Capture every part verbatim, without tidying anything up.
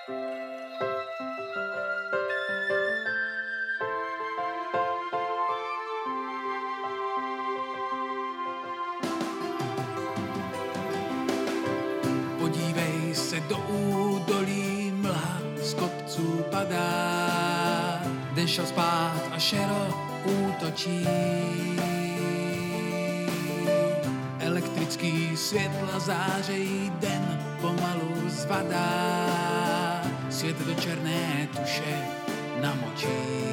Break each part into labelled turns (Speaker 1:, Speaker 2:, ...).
Speaker 1: Podívej se do údolí, mlha z kopců padá, den šel spát a šero útočí. Elektrický světla zářejí, den pomalu zvadá, svět do černé tuše namočí.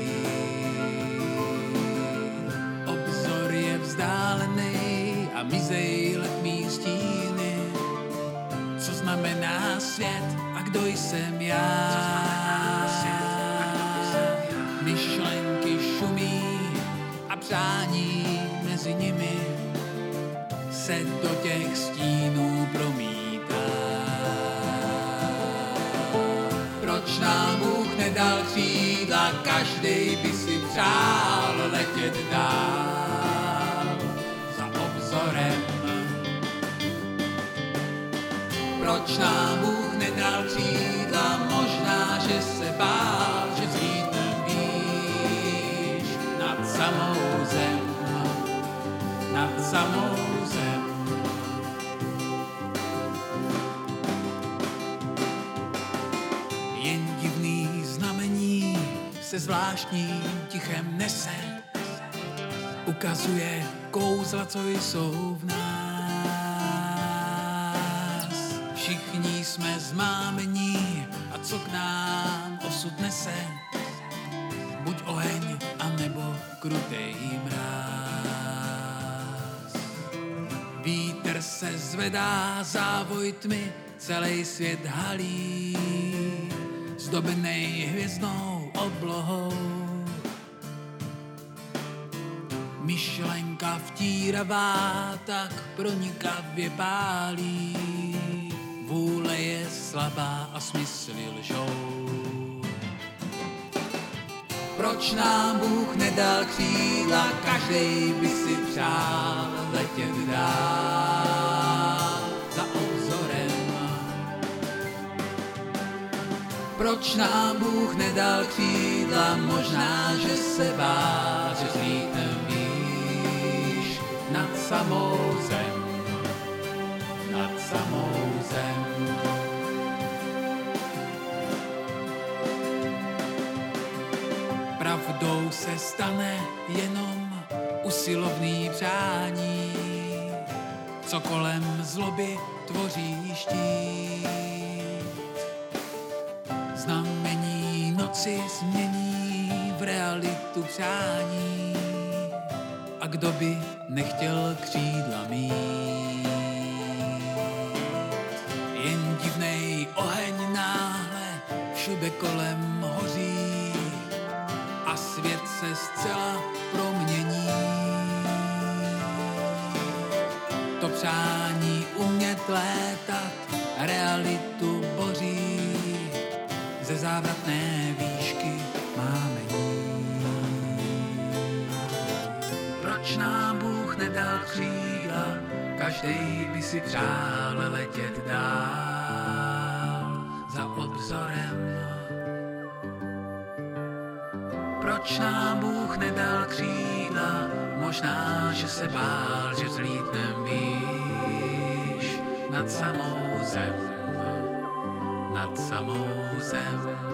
Speaker 1: Obzor je vzdálený a mizej letmý stíny. Co znamená svět a kdo jsem já? Myšlenky šumí a přání mezi nimi se do těch stínů promítá. Proč nám Bůh nedal křídla, každej by si přál letět dál za obzorem. Proč nám Bůh nedal křídla, možná, že se bál, že vzlítnem výš nad samou zem, nad samou zem. Jen divný znamení se zvláštním tichem nese, ukazuje kouzla, co jsou v nás. Všichni jsme zmámení a co k nám osud nese, buď oheň, anebo krutej mráz. Vítr se zvedá, závoj tmy, celý svět halí, zdobenej hvězdnou oblohou. Myšlenka vtíravá tak pronikavě pálí, vůle je slabá a smysly lžou. Proč nám Bůh nedal křídla, každej by si přál letět dál za obzorem. Proč nám Bůh nedal křídla, možná, že se bál, že zlítnem výš nad samou zem, nad samou zem. Pravdou se stane jenom usilovný přání, co kolem zloby tvoří štít. Znamení noci změní v realitu přání, a kdo by nechtěl křídla mít. Jen divnej oheň náhle všude kolem hoří a svět se zcela promění. To přání umět létat realitu boří, ze závratné výšky máme ní. Proč nám Bůh nedal křídla, každej by si přál letět dál za obzorem. Proč nám Bůh nedal křídla, možná, že se bál, že vzlítnem výš nad samou zem, nad samou zem.